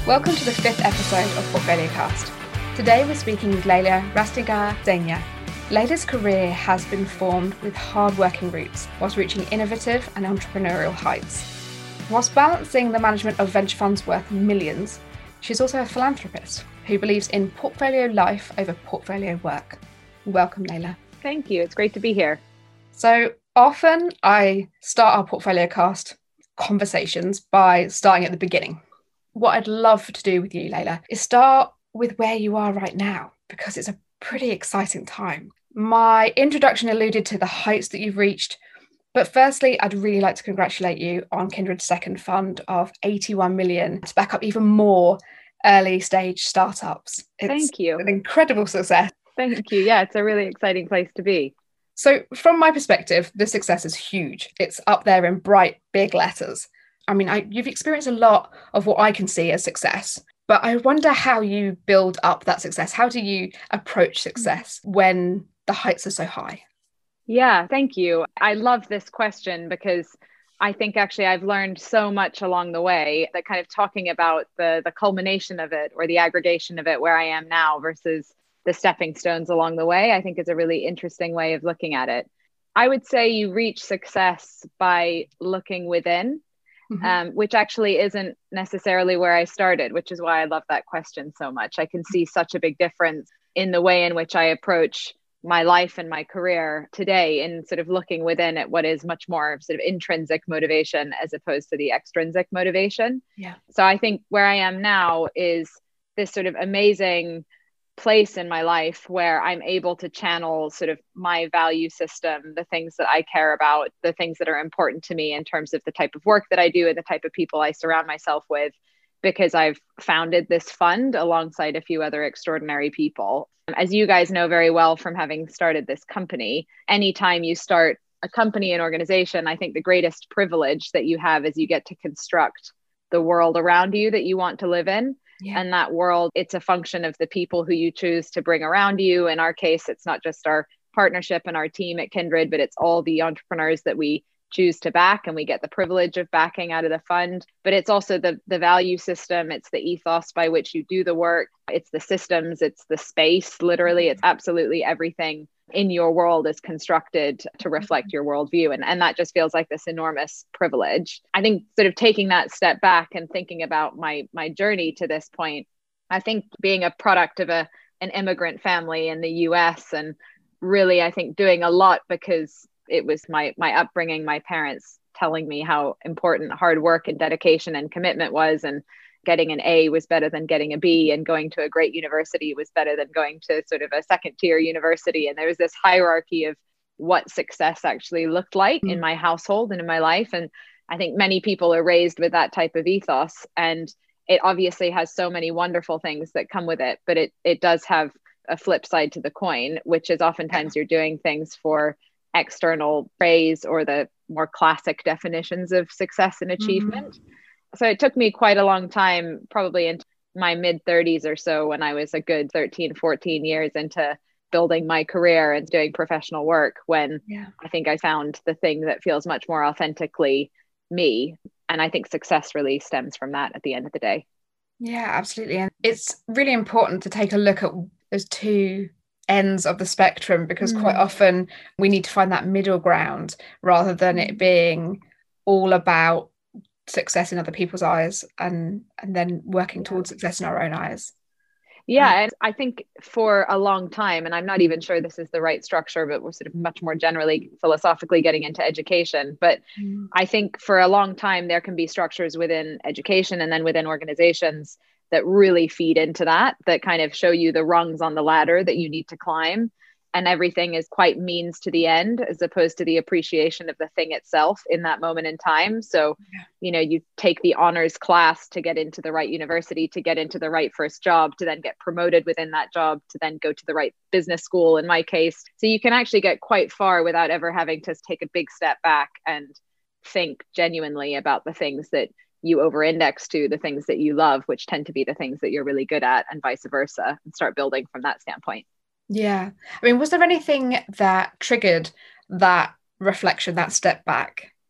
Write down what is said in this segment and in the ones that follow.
Welcome to the fifth episode of Portfolio Cast. Today we're speaking with Leila Rastegar Denia. Leila's career has been formed with hard-working roots whilst reaching innovative and entrepreneurial heights. Whilst balancing the management of venture funds worth millions, she's also a philanthropist who believes in portfolio life over portfolio work. Welcome, Leila. Thank you. It's great to be here. So often I start our Portfolio Cast conversations by starting at the beginning. What I'd love to do with you, Leila, is start with where you are right now, because it's a pretty exciting time. My introduction alluded to the heights that you've reached, but firstly, I'd really like to congratulate you on Kindred's second fund of 81 million to back up even more early stage startups. Thank you. An incredible success. Thank you. Yeah, it's a really exciting place to be. So from my perspective, the success is huge. It's up there in bright, big letters. I mean, you've experienced a lot of what I can see as success, but I wonder how you build up that success. How do you approach success when the heights are so high? Yeah, thank you. I love this question because I think actually I've learned so much along the way that kind of talking about the culmination of it or the aggregation of it where I am now versus the stepping stones along the way, I think is a really interesting way of looking at it. I would say you reach success by looking within. Which actually isn't necessarily where I started, which is why I love that question so much. I can see such a big difference in the way in which I approach my life and my career today in sort of looking within at what is much more sort of intrinsic motivation as opposed to the extrinsic motivation. Yeah. So I think where I am now is this sort of amazing place in my life where I'm able to channel sort of my value system, the things that I care about, the things that are important to me in terms of the type of work that I do and the type of people I surround myself with, because I've founded this fund alongside a few other extraordinary people. As you guys know very well from having started this company, anytime you start a company and organization, I think the greatest privilege that you have is you get to construct the world around you that you want to live in. Yeah. And that world, it's a function of the people who you choose to bring around you. In our case, it's not just our partnership and our team at Kindred, but it's all the entrepreneurs that we choose to back and we get the privilege of backing out of the fund. But it's also the value system. It's the ethos by which you do the work. It's the systems. It's the space. Literally, it's absolutely everything in your world is constructed to reflect your worldview. And that just feels like this enormous privilege. I think sort of taking that step back and thinking about my journey to this point, I think being a product of an immigrant family in the US and really, I think doing a lot because it was my upbringing, my parents telling me how important hard work and dedication and commitment was, and getting an A was better than getting a B, and going to a great university was better than going to sort of a second tier university. And there was this hierarchy of what success actually looked like in my household and in my life. And I think many people are raised with that type of ethos, and it obviously has so many wonderful things that come with it, but it does have a flip side to the coin, which is oftentimes you're doing things for external praise or the more classic definitions of success and achievement. So it took me quite a long time, probably into my mid 30s or so, when I was a good 13, 14 years into building my career and doing professional work, when I think I found the thing that feels much more authentically me. And I think success really stems from that at the end of the day. Yeah, absolutely. And it's really important to take a look at those two ends of the spectrum, because quite often we need to find that middle ground rather than it being all about success in other people's eyes and then working towards success in our own eyes. Yeah, and I think for a long time, and I'm not even sure this is the right structure, but we're sort of much more generally philosophically getting into education. But I think for a long time, there can be structures within education and then within organizations that really feed into that kind of show you the rungs on the ladder that you need to climb. And everything is quite means to the end, as opposed to the appreciation of the thing itself in that moment in time. So, you take the honors class to get into the right university, to get into the right first job, to then get promoted within that job, to then go to the right business school, in my case. So you can actually get quite far without ever having to take a big step back and think genuinely about the things that you over-index to, the things that you love, which tend to be the things that you're really good at, and vice versa, and start building from that standpoint. Yeah. I mean, was there anything that triggered that reflection, that step back?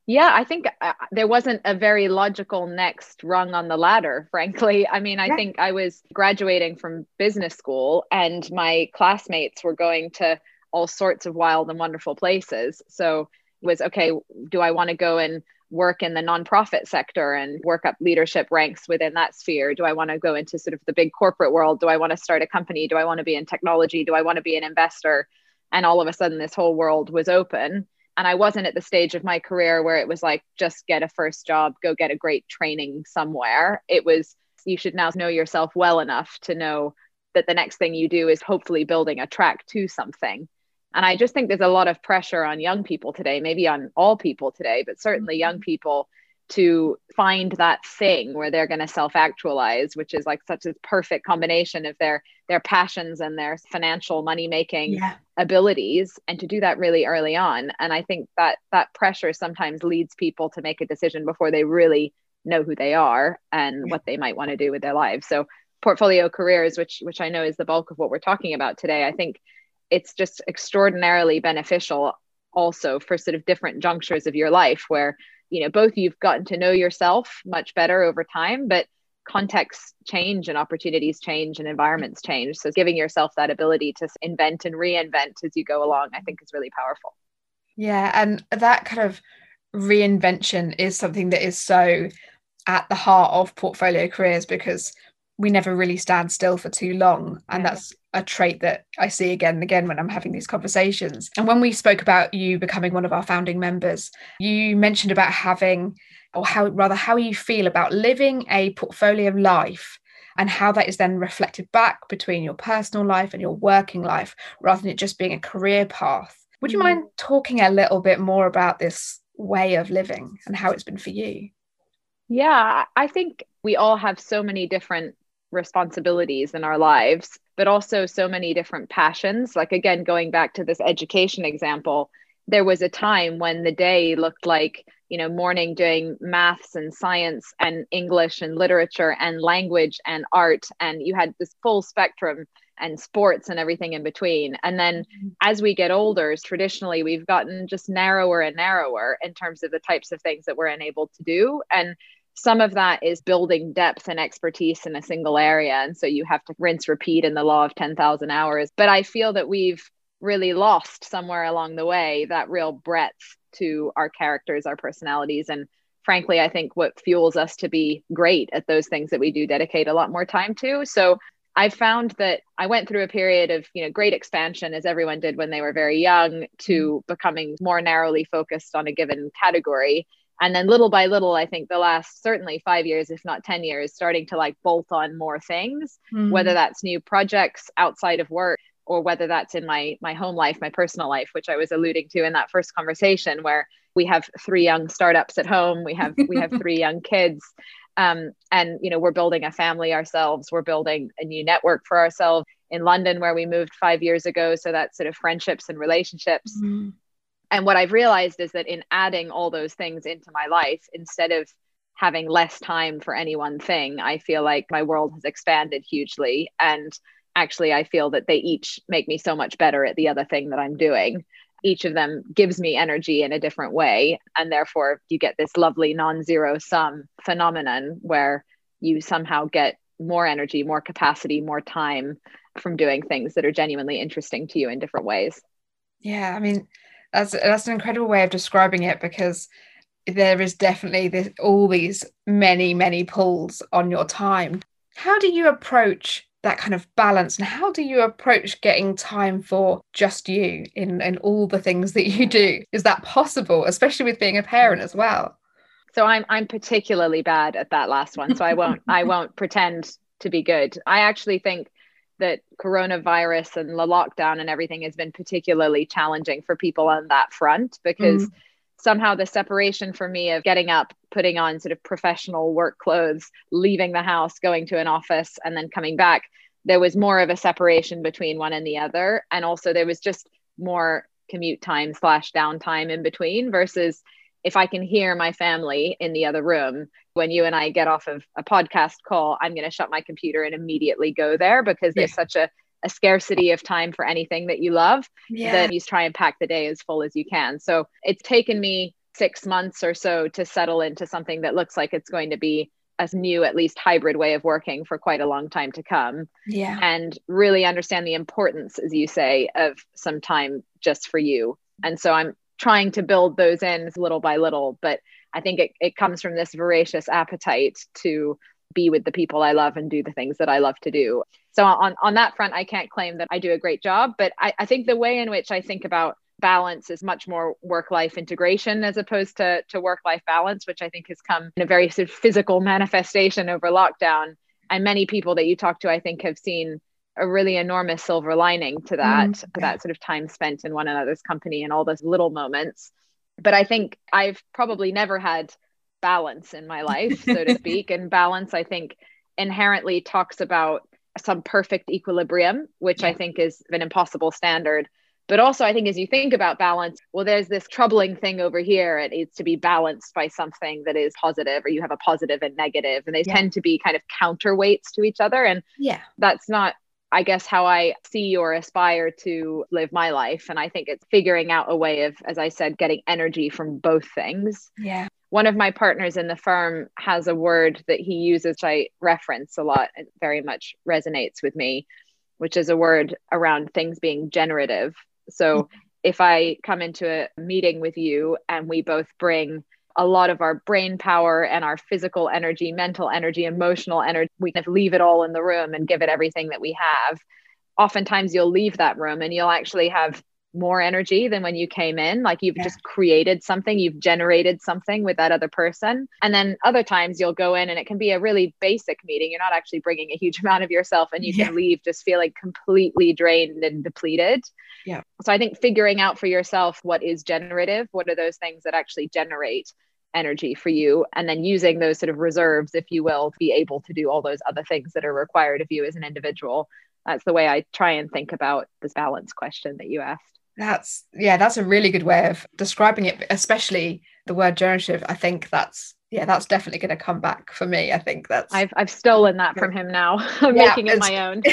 Yeah, I think there wasn't a very logical next rung on the ladder, frankly. I mean, I Yeah. think I was graduating from business school and my classmates were going to all sorts of wild and wonderful places. So it was okay, do I want to go and work in the nonprofit sector and work up leadership ranks within that sphere? Do I want to go into sort of the big corporate world? Do I want to start a company? Do I want to be in technology? Do I want to be an investor? And all of a sudden, this whole world was open. And I wasn't at the stage of my career where it was like, just get a first job, go get a great training somewhere. It was, you should now know yourself well enough to know that the next thing you do is hopefully building a track to something. And I just think there's a lot of pressure on young people today, maybe on all people today, but certainly young people, to find that thing where they're going to self-actualize, which is like such a perfect combination of their passions and their financial money making Yeah. abilities, and to do that really early on. And I think that that pressure sometimes leads people to make a decision before they really know who they are and what they might want to do with their lives. So portfolio careers, which I know is the bulk of what we're talking about today, I think it's just extraordinarily beneficial also for sort of different junctures of your life where, you know, both you've gotten to know yourself much better over time, but contexts change and opportunities change and environments change. So giving yourself that ability to invent and reinvent as you go along, I think is really powerful. Yeah. And that kind of reinvention is something that is so at the heart of portfolio careers, because we never really stand still for too long. And that's a trait that I see again and again when I'm having these conversations. And when we spoke about you becoming one of our founding members, you mentioned about having, or how you feel about living a portfolio life, and how that is then reflected back between your personal life and your working life, rather than it just being a career path. Would you mind talking a little bit more about this way of living and how it's been for you? Yeah, I think we all have so many different responsibilities in our lives, but also so many different passions. Like, again, going back to this education example, there was a time when the day looked like, you know, morning doing maths and science and English and literature and language and art. And you had this full spectrum and sports and everything in between. And then as we get older, traditionally, we've gotten just narrower and narrower in terms of the types of things that we're enabled to do. And some of that is building depth and expertise in a single area. And so you have to rinse, repeat in the law of 10,000 hours. But I feel that we've really lost somewhere along the way that real breadth to our characters, our personalities. And frankly, I think what fuels us to be great at those things that we do dedicate a lot more time to. So I found that I went through a period of, you know, great expansion, as everyone did when they were very young, to becoming more narrowly focused on a given category. And then little by little, I think the last certainly 5 years, if not 10 years, starting to like bolt on more things, whether that's new projects outside of work, or whether that's in my home life, my personal life, which I was alluding to in that first conversation, where we have 3 young startups at home. We have 3 young kids. And, you know, we're building a family ourselves. We're building a new network for ourselves in London, where we moved 5 years ago. So that's sort of friendships and relationships. And what I've realized is that in adding all those things into my life, instead of having less time for any one thing, I feel like my world has expanded hugely. And actually, I feel that they each make me so much better at the other thing that I'm doing. Each of them gives me energy in a different way. And therefore, you get this lovely non-zero sum phenomenon where you somehow get more energy, more capacity, more time from doing things that are genuinely interesting to you in different ways. Yeah, I mean, that's an incredible way of describing it, because there is definitely all these many pulls on your time. How do you approach that kind of balance, and how do you approach getting time for just you in all the things that you do? Is that possible, especially with being a parent as well? So I'm particularly bad at that last one. So I won't pretend to be good. I actually think that coronavirus and the lockdown and everything has been particularly challenging for people on that front, because somehow the separation for me of getting up, putting on sort of professional work clothes, leaving the house, going to an office, and then coming back, there was more of a separation between one and the other. And also there was just more commute time / downtime in between, versus if I can hear my family in the other room, when you and I get off of a podcast call, I'm going to shut my computer and immediately go there, because there's such a scarcity of time for anything that you love that you try and pack the day as full as you can. So it's taken me 6 months or so to settle into something that looks like it's going to be a new, at least hybrid way of working for quite a long time to come. Yeah. And really understand the importance, as you say, of some time just for you. And so I'm trying to build those in little by little, but I think it comes from this voracious appetite to be with the people I love and do the things that I love to do. So on that front, I can't claim that I do a great job, but I think the way in which I think about balance is much more work-life integration as opposed to work-life balance, which I think has come in a very sort of physical manifestation over lockdown. And many people that you talk to, I think, have seen a really enormous silver lining to that, that sort of time spent in one another's company and all those little moments. But I think I've probably never had balance in my life, so to speak. And balance, I think, inherently talks about some perfect equilibrium, which I think is an impossible standard. But also, I think as you think about balance, well, there's this troubling thing over here. It needs to be balanced by something that is positive, or you have a positive and negative, and they tend to be kind of counterweights to each other. And that's not, I guess, how I see or aspire to live my life. And I think it's figuring out a way of, as I said, getting energy from both things. Yeah. One of my partners in the firm has a word that he uses, which I reference a lot. It very much resonates with me, which is a word around things being generative. So if I come into a meeting with you and we both bring a lot of our brain power and our physical energy, mental energy, emotional energy, we kind of leave it all in the room and give it everything that we have. Oftentimes you'll leave that room and you'll actually have more energy than when you came in. Like you've just created something, you've generated something with that other person. And then other times you'll go in and it can be a really basic meeting. You're not actually bringing a huge amount of yourself and you can leave just feeling completely drained and depleted. Yeah. So I think figuring out for yourself what is generative, what are those things that actually generate energy for you, and then using those sort of reserves, if you will, to be able to do all those other things that are required of you as an individual. That's the way I try and think about this balance question that you asked. That's a really good way of describing it, especially the word generative. I think that's definitely going to come back for me. I think that's I've stolen that from him now. I'm making it my own.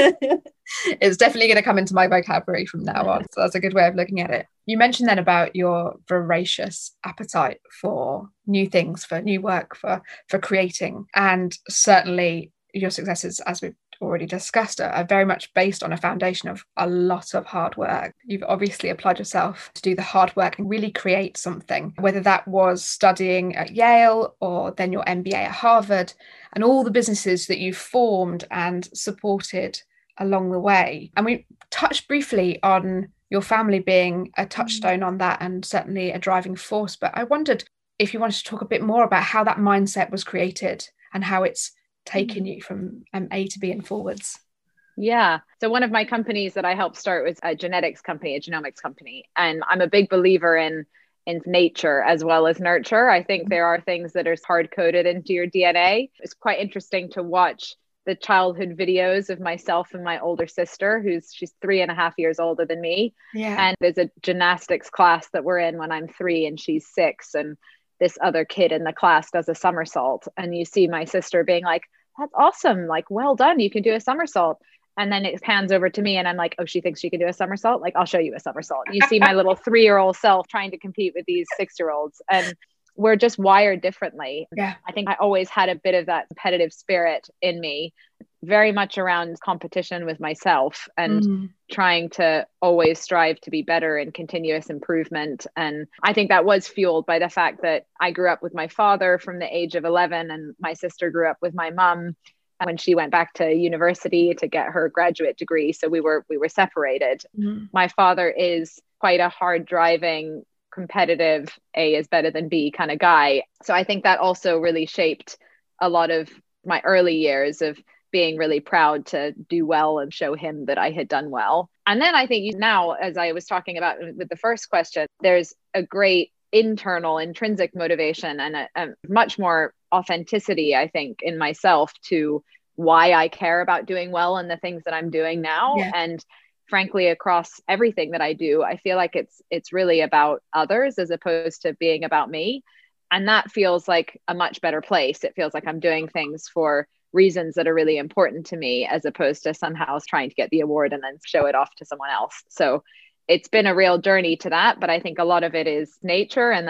It's definitely going to come into my vocabulary from now on. So that's a good way of looking at it. You mentioned then about your voracious appetite for new things, for new work, for creating, and certainly your successes, as we've already discussed, are very much based on a foundation of a lot of hard work. You've obviously applied yourself to do the hard work and really create something, whether that was studying at Yale or then your MBA at Harvard, and all the businesses that you've formed and supported along the way. And we touched briefly on your family being a touchstone on that and certainly a driving force, but I wondered if you wanted to talk a bit more about how that mindset was created and how it's taken you from A to B and forwards. Yeah. So one of my companies that I helped start was a genetics company, a genomics company. And I'm a big believer in nature as well as nurture. I think there are things that are hard coded into your DNA. It's quite interesting to watch the childhood videos of myself and my older sister, she's 3.5 years older than me. Yeah. And there's a gymnastics class that we're in when I'm 3 and she's 6. And this other kid in the class does a somersault, and you see my sister being like, that's awesome. Like, well done. You can do a somersault. And then it pans over to me and I'm like, oh, she thinks she can do a somersault. Like, I'll show you a somersault. You see my little 3-year-old self trying to compete with these 6-year-olds. And we're just wired differently. Yeah. I think I always had a bit of that competitive spirit in me, very much around competition with myself and trying to always strive to be better and continuous improvement. And I think that was fueled by the fact that I grew up with my father from the age of 11, and my sister grew up with my mom when she went back to university to get her graduate degree. So we were separated. My father is quite a hard driving, competitive, A is better than B kind of guy. So I think that also really shaped a lot of my early years of being really proud to do well and show him that I had done well. And then I think now, as I was talking about with the first question, there's a great internal intrinsic motivation and a much more authenticity, I think, in myself to why I care about doing well and the things that I'm doing now. Yeah. And frankly, across everything that I do, I feel like it's really about others as opposed to being about me. And that feels like a much better place. It feels like I'm doing things for reasons that are really important to me, as opposed to somehow trying to get the award and then show it off to someone else. So it's been a real journey to that, but I think a lot of it is nature. And then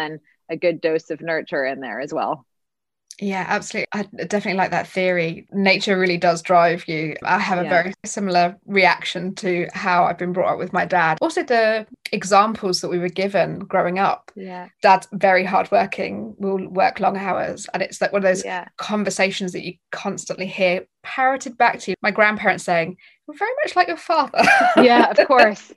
a good dose of nurture in there as well. Yeah, absolutely. I definitely like that theory. Nature really does drive you. I have a very similar reaction to how I've been brought up with my dad. Also, the examples that we were given growing up. Yeah. Dad's very hardworking, will work long hours. And it's like one of those conversations that you constantly hear parroted back to you. My grandparents saying, "You're very much like your father." Yeah, of course.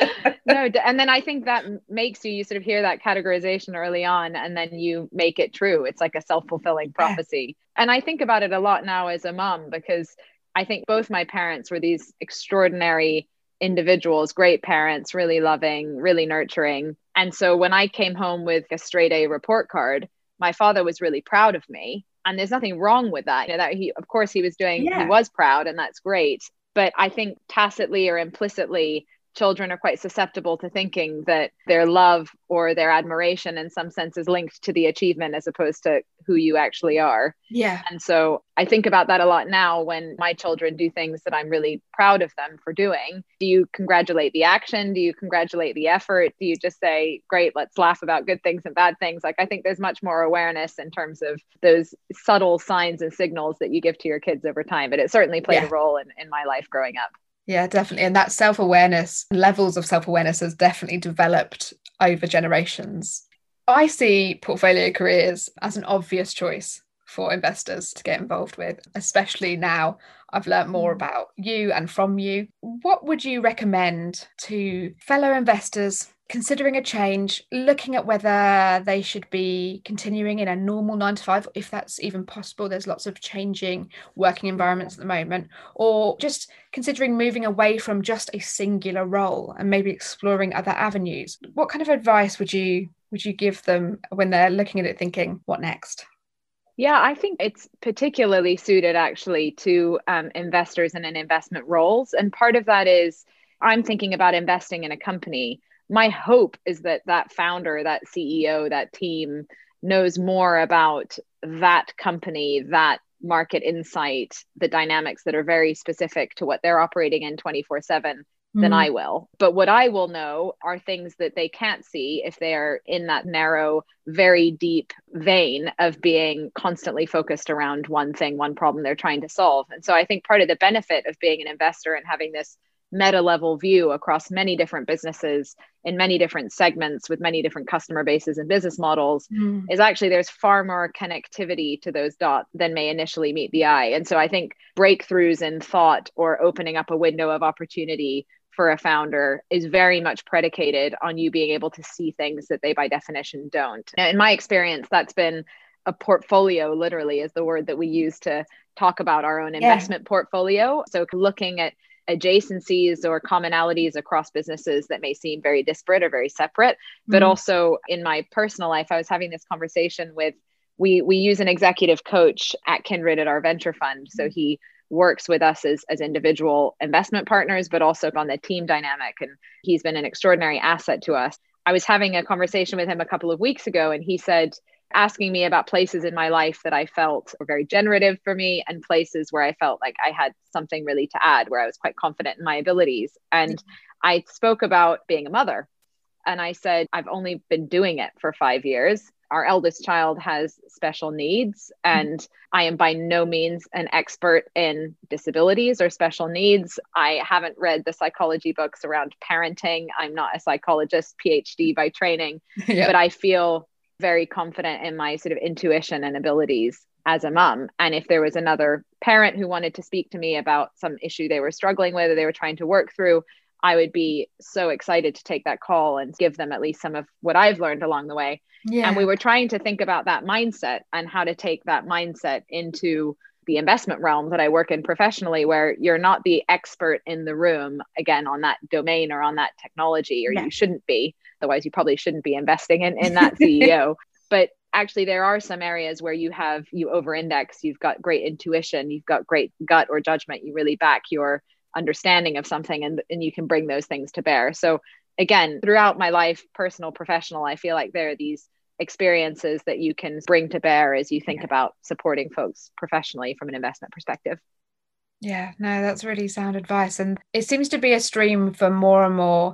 No, and then I think that makes you sort of hear that categorization early on, and then you make it true. It's like a self-fulfilling prophecy. And I think about it a lot now as a mom, because I think both my parents were these extraordinary individuals, great parents, really loving, really nurturing. And so when I came home with a straight A report card, my father was really proud of me. And there's nothing wrong with that. You know, that he, of course, he was proud, and that's great. But I think tacitly or implicitly, children are quite susceptible to thinking that their love or their admiration in some sense is linked to the achievement as opposed to who you actually are. Yeah. And so I think about that a lot now when my children do things that I'm really proud of them for doing. Do you congratulate the action? Do you congratulate the effort? Do you just say, great, let's laugh about good things and bad things? Like, I think there's much more awareness in terms of those subtle signs and signals that you give to your kids over time. But it certainly played a role in my life growing up. Yeah, definitely. And that self-awareness, levels of self-awareness has definitely developed over generations. I see portfolio careers as an obvious choice for investors to get involved with, especially now I've learned more about you and from you. What would you recommend to fellow investors considering a change, looking at whether they should be continuing in a normal 9 to 5, if that's even possible? There's lots of changing working environments at the moment, or just considering moving away from just a singular role and maybe exploring other avenues. What kind of advice would you give them when they're looking at it thinking, what next? Yeah, I think it's particularly suited actually to investors and in investment roles. And part of that is I'm thinking about investing in a company. My hope is that that founder, that CEO, that team knows more about that company, that market insight, the dynamics that are very specific to what they're operating in 24/7 than I will. But what I will know are things that they can't see if they are in that narrow, very deep vein of being constantly focused around one thing, one problem they're trying to solve. And so I think part of the benefit of being an investor and having this meta level view across many different businesses in many different segments with many different customer bases and business models is actually there's far more connectivity to those dots than may initially meet the eye. And so I think breakthroughs in thought or opening up a window of opportunity for a founder is very much predicated on you being able to see things that they by definition don't. Now, in my experience, that's been a portfolio, literally is the word that we use to talk about our own investment portfolio. So looking at adjacencies or commonalities across businesses that may seem very disparate or very separate, but also in my personal life, I was having this conversation with, we use an executive coach at Kindred at our venture fund. So he works with us as individual investment partners, but also on the team dynamic. And he's been an extraordinary asset to us. I was having a conversation with him a couple of weeks ago, and he said, asking me about places in my life that I felt were very generative for me and places where I felt like I had something really to add, where I was quite confident in my abilities. And I spoke about being a mother. And I said, I've only been doing it for 5 years. Our eldest child has special needs, and I am by no means an expert in disabilities or special needs. I haven't read the psychology books around parenting. I'm not a psychologist, PhD by training, but I feel very confident in my sort of intuition and abilities as a mom. And if there was another parent who wanted to speak to me about some issue they were struggling with or they were trying to work through, I would be so excited to take that call and give them at least some of what I've learned along the way. And we were trying to think about that mindset and how to take that mindset into the investment realm that I work in professionally, where you're not the expert in the room, again, on that domain or on that technology, or you shouldn't be. Otherwise, you probably shouldn't be investing in that CEO. But actually, there are some areas where you over-index, you've got great intuition, you've got great gut or judgment, you really back your understanding of something, and you can bring those things to bear. So again, throughout my life, personal, professional, I feel like there are these experiences that you can bring to bear as you think about supporting folks professionally from an investment perspective. Yeah, no, that's really sound advice. And it seems to be a stream for more and more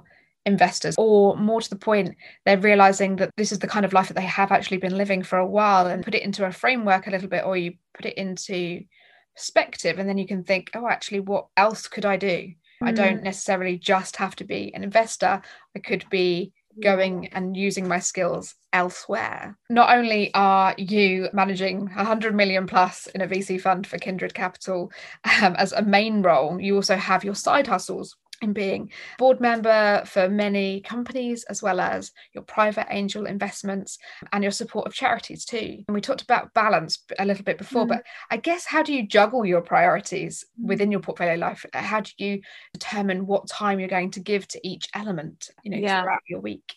investors, or more to the point, they're realizing that this is the kind of life that they have actually been living for a while, and put it into a framework a little bit, or you put it into perspective, and then you can think, oh, actually, what else could I do? I don't necessarily just have to be an investor. I could be going and using my skills elsewhere. Not only are you managing 100 million plus in a VC fund for Kindred Capital as a main role, you also have your side hustles in being board member for many companies, as well as your private angel investments and your support of charities too. And we talked about balance a little bit before, but I guess, how do you juggle your priorities within your portfolio life? How do you determine what time you're going to give to each element, throughout your week?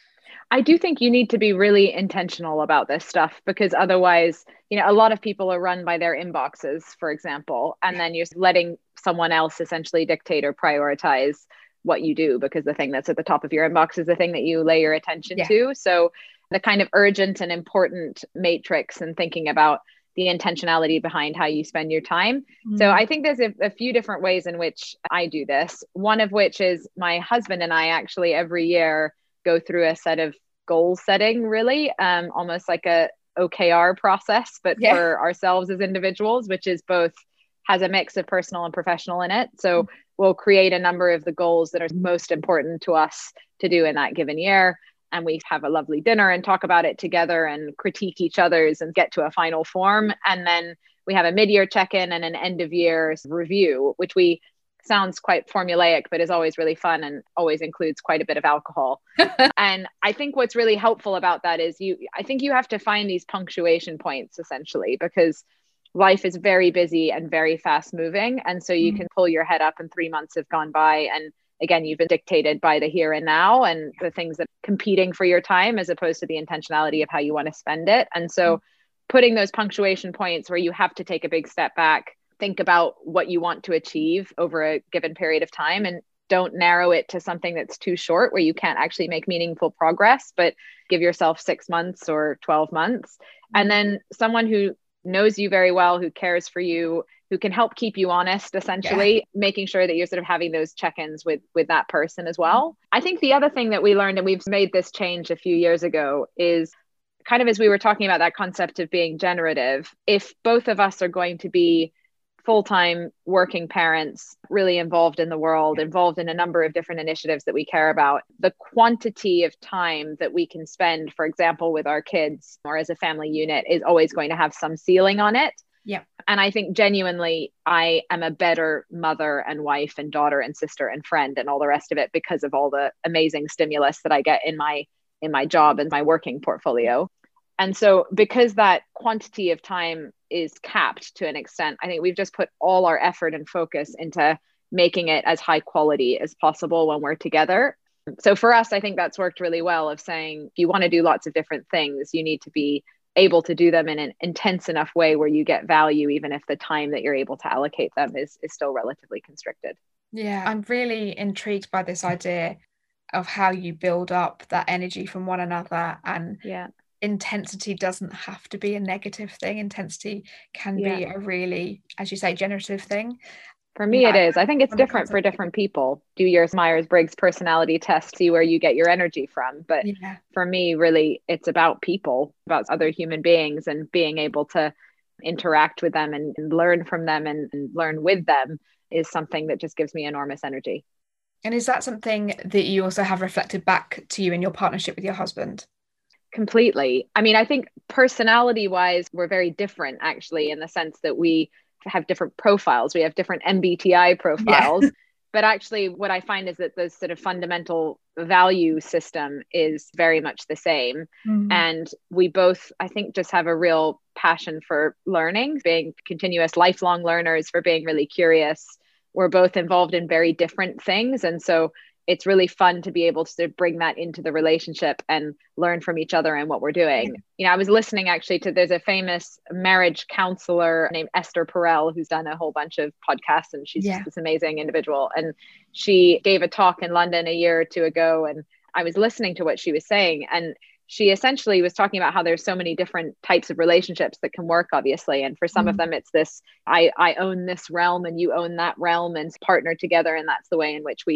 I do think you need to be really intentional about this stuff, because otherwise, a lot of people are run by their inboxes, for example, and then you're letting someone else essentially dictate or prioritize what you do, because the thing that's at the top of your inbox is the thing that you lay your attention to. So the kind of urgent and important matrix, and thinking about the intentionality behind how you spend your time. So I think there's a few different ways in which I do this. One of which is my husband and I actually every year go through a set of goal setting, really, almost like a OKR process, but for ourselves as individuals, which is both has a mix of personal and professional in it. So we'll create a number of the goals that are most important to us to do in that given year. And we have a lovely dinner and talk about it together and critique each other's and get to a final form. And then we have a mid-year check-in and an end of year review, which sounds quite formulaic, but is always really fun and always includes quite a bit of alcohol. And I think what's really helpful about that is I think you have to find these punctuation points, essentially, because life is very busy and very fast moving. And so you can pull your head up and 3 months have gone by. And again, you've been dictated by the here and now and the things that are competing for your time, as opposed to the intentionality of how you want to spend it. And so putting those punctuation points where you have to take a big step back, think about what you want to achieve over a given period of time, and don't narrow it to something that's too short where you can't actually make meaningful progress, but give yourself 6 months or 12 months. And then someone who knows you very well, who cares for you, who can help keep you honest, essentially, making sure that you're sort of having those check-ins with that person as well. I think the other thing that we learned, and we've made this change a few years ago, is kind of as we were talking about that concept of being generative, if both of us are going to be full-time working parents, really involved in the world, involved in a number of different initiatives that we care about, the quantity of time that we can spend, for example, with our kids or as a family unit is always going to have some ceiling on it. Yeah. And I think genuinely, I am a better mother and wife and daughter and sister and friend and all the rest of it because of all the amazing stimulus that I get in my job and my working portfolio. And so because that quantity of time is capped to an extent, I think we've just put all our effort and focus into making it as high quality as possible when we're together. So for us, I think that's worked really well, of saying, if you want to do lots of different things, you need to be able to do them in an intense enough way where you get value, even if the time that you're able to allocate them is still relatively constricted. Yeah, I'm really intrigued by this idea of how you build up that energy from one another. And intensity doesn't have to be a negative thing. Intensity can be a really, as you say, generative thing. For me, it is. I think it's different for different people. Do your Myers-Briggs personality test, see where you get your energy from. But for me, really, it's about people, about other human beings, and being able to interact with them and learn from them and learn with them is something that just gives me enormous energy. And is that something that you also have reflected back to you in your partnership with your husband? Completely. I mean, I think personality wise, we're very different, actually, in the sense that we have different profiles. We have different MBTI profiles. But actually, what I find is that the sort of fundamental value system is very much the same. And we both, I think, just have a real passion for learning, being continuous lifelong learners, for being really curious. We're both involved in very different things. And so it's really fun to be able to bring that into the relationship and learn from each other and what we're doing. You know, I was listening actually to, there's a famous marriage counselor named Esther Perel, who's done a whole bunch of podcasts, and she's just this amazing individual. And she gave a talk in London a year or two ago, and I was listening to what she was saying. And she essentially was talking about how there's so many different types of relationships that can work, obviously. And for some of them, it's this, I own this realm and you own that realm, and partner together. And that's the way in which we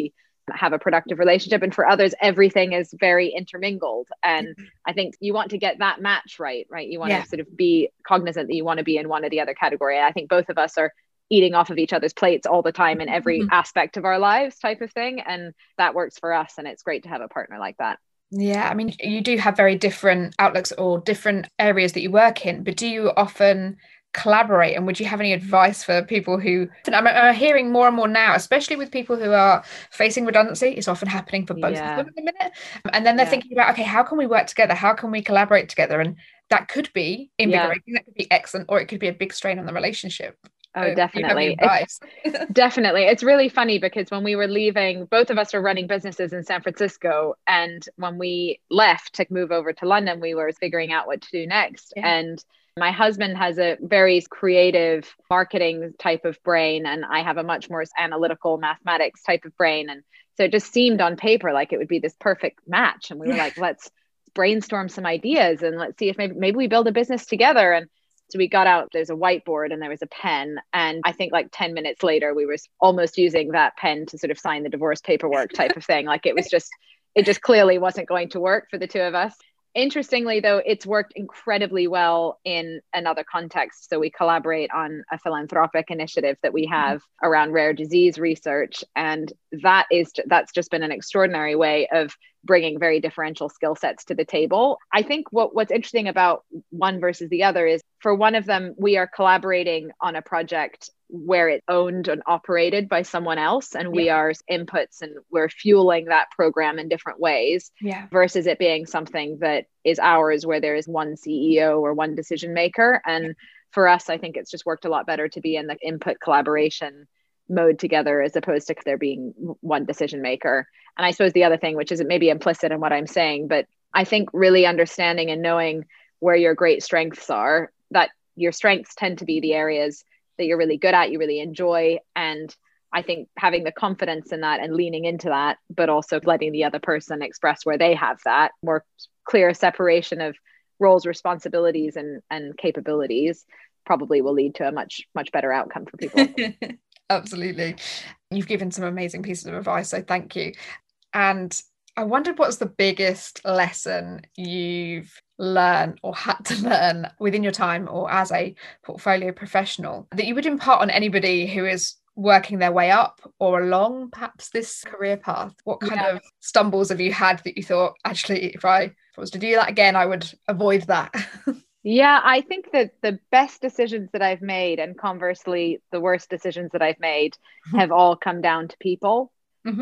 have a productive relationship. And for others, everything is very intermingled. And I think you want to get that match right? You want to sort of be cognizant that you want to be in one or the other category. And I think both of us are eating off of each other's plates all the time in every aspect of our lives type of thing. And that works for us. And it's great to have a partner like that. Yeah, I mean, you do have very different outlooks or different areas that you work in, but do you often collaborate? And would you have any advice for people who, I'm hearing more and more now, especially with people who are facing redundancy, it's often happening for both of them at the minute. And then they're thinking about, okay, how can we work together? How can we collaborate together? And that could be invigorating, that could be excellent, or it could be a big strain on the relationship. Oh, definitely. Definitely. It's really funny because when we were leaving, both of us were running businesses in San Francisco. And when we left to move over to London, we were figuring out what to do next. Yeah. And my husband has a very creative marketing type of brain, and I have a much more analytical mathematics type of brain. And so it just seemed on paper like it would be this perfect match. And we were like, let's brainstorm some ideas and let's see if maybe we build a business together. And so we got out, there's a whiteboard and there was a pen. And I think like 10 minutes later, we were almost using that pen to sort of sign the divorce paperwork type of thing. Like it just clearly wasn't going to work for the two of us. Interestingly, though, it's worked incredibly well in another context. So we collaborate on a philanthropic initiative that we have around rare disease research. And that's just been an extraordinary way of bringing very differential skill sets to the table. I think what's interesting about one versus the other is for one of them, we are collaborating on a project where it's owned and operated by someone else, and we are inputs and we're fueling that program in different ways, versus it being something that is ours where there is one CEO or one decision maker. And for us, I think it's just worked a lot better to be in the input collaboration mode together as opposed to there being one decision maker. And I suppose the other thing, which is maybe implicit in what I'm saying, but I think really understanding and knowing where your great strengths are, that your strengths tend to be the areas that you're really good at, you really enjoy. And I think having the confidence in that and leaning into that, but also letting the other person express where they have that more clear separation of roles, responsibilities, and capabilities probably will lead to a much, much better outcome for people. Absolutely. You've given some amazing pieces of advice, so thank you. And I wondered, what's the biggest lesson you've learned or had to learn within your time or as a portfolio professional that you would impart on anybody who is working their way up or along perhaps this career path? What kind of stumbles have you had that you thought, actually, if I was to do that again, I would avoid that? Yeah, I think that the best decisions that I've made, and conversely, the worst decisions that I've made, have all come down to people.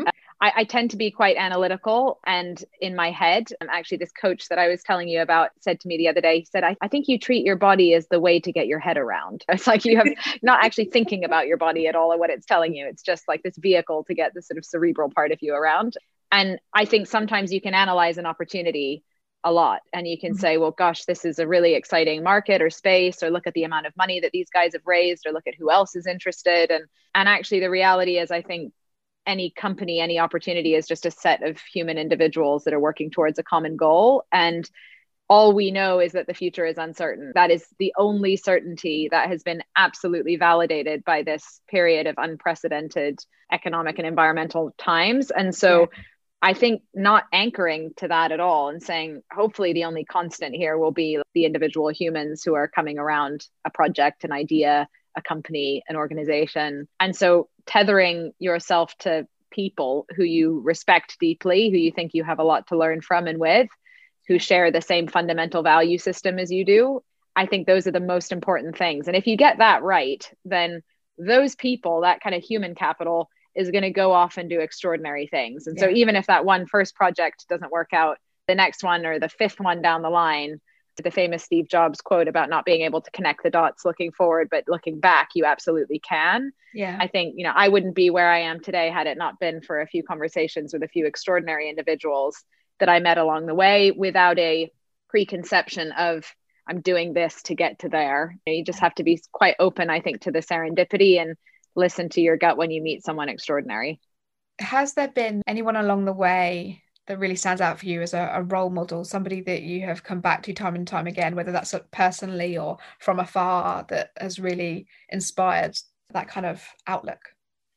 I tend to be quite analytical and in my head. And actually, this coach that I was telling you about said to me the other day, he said, I think you treat your body as the way to get your head around. It's like you have not actually thinking about your body at all or what it's telling you. It's just like this vehicle to get the sort of cerebral part of you around. And I think sometimes you can analyze an opportunity a lot and you can say, well, gosh, this is a really exciting market or space, or look at the amount of money that these guys have raised, or look at who else is interested. And actually the reality is, I think any company, any opportunity is just a set of human individuals that are working towards a common goal. And all we know is that the future is uncertain. That is the only certainty that has been absolutely validated by this period of unprecedented economic and environmental times. And so I think not anchoring to that at all and saying, hopefully the only constant here will be the individual humans who are coming around a project, an idea, a company, an organization. And so tethering yourself to people who you respect deeply, who you think you have a lot to learn from and with, who share the same fundamental value system as you do, I think those are the most important things. And if you get that right, then those people, that kind of human capital, is going to go off and do extraordinary things. And so even if that first project doesn't work out, the next one or the fifth one down the line, the famous Steve Jobs quote about not being able to connect the dots looking forward, but looking back, you absolutely can. I think, I wouldn't be where I am today had it not been for a few conversations with a few extraordinary individuals that I met along the way, without a preconception of I'm doing this to get to there. You just have to be quite open, I think, to the serendipity and listen to your gut when you meet someone extraordinary. Has there been anyone along the way that really stands out for you as a role model, somebody that you have come back to time and time again, whether that's personally or from afar, that has really inspired that kind of outlook?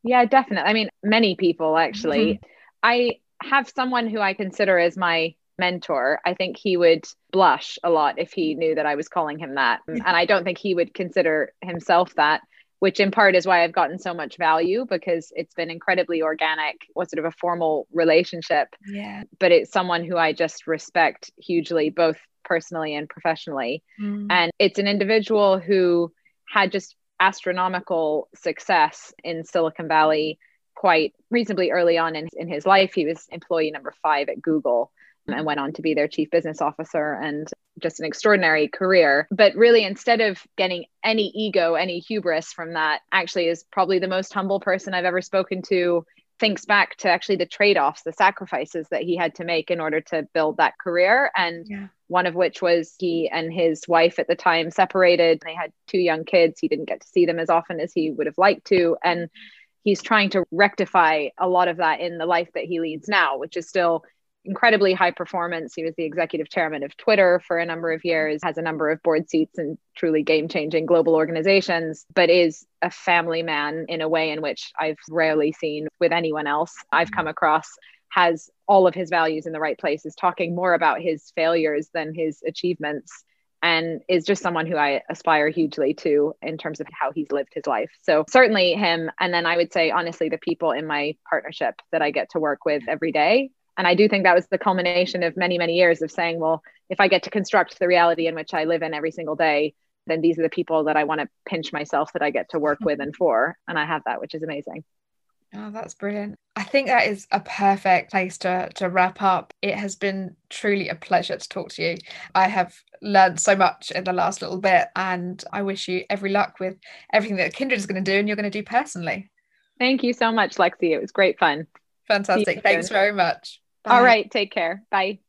Yeah, definitely. I mean, many people actually. Mhm. I have someone who I consider as my mentor. I think he would blush a lot if he knew that I was calling him that. And I don't think he would consider himself that, which in part is why I've gotten so much value because it's been incredibly organic, was sort of a formal relationship, Yeah. but it's someone who I just respect hugely, both personally and professionally. Mm. And it's an individual who had just astronomical success in Silicon Valley quite reasonably early on in his life. He was employee number 5 at Google and went on to be their chief business officer, and just an extraordinary career. But really, instead of getting any ego, any hubris from that, actually is probably the most humble person I've ever spoken to. Thinks back to actually the trade-offs, the sacrifices that he had to make in order to build that career. And Yeah. one of which was he and his wife at the time separated. They had 2 young kids. He didn't get to see them as often as he would have liked to. And he's trying to rectify a lot of that in the life that he leads now, which is still incredibly high performance. He was the executive chairman of Twitter for a number of years, has a number of board seats in truly game-changing global organizations, but is a family man in a way in which I've rarely seen with anyone else I've come across. Has all of his values in the right places, talking more about his failures than his achievements, and is just someone who I aspire hugely to in terms of how he's lived his life. So certainly him. And then I would say, honestly, the people in my partnership that I get to work with every day. And I do think that was the culmination of many, many years of saying, well, if I get to construct the reality in which I live in every single day, then these are the people that I want to pinch myself that I get to work with and for. And I have that, which is amazing. Oh, that's brilliant. I think that is a perfect place to wrap up. It has been truly a pleasure to talk to you. I have learned so much in the last little bit, and I wish you every luck with everything that Kindred is going to do and you're going to do personally. Thank you so much, Lexi. It was great fun. See you Fantastic. Thanks soon. very much. All Bye. right. Take care. Bye.